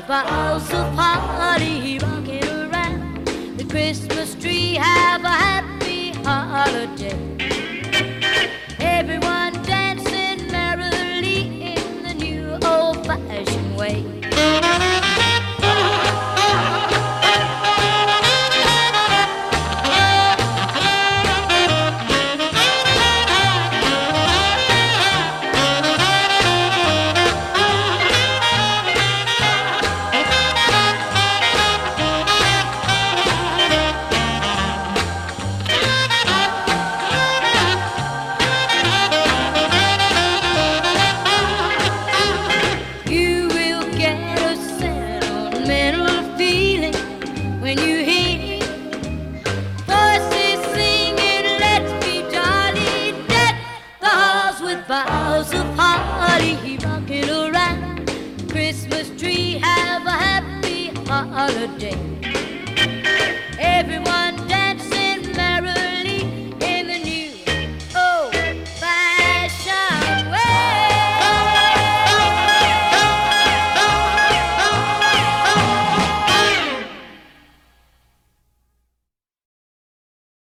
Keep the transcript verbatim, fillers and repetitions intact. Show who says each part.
Speaker 1: boughs of holly rocking around the Christmas tree. Have a happy holiday. Everyone dancing merrily in the new old-fashioned way. When you hear voices singing, let's be jolly, deck the halls with boughs of holly rocking around the Christmas tree. Have a happy holiday. Everyone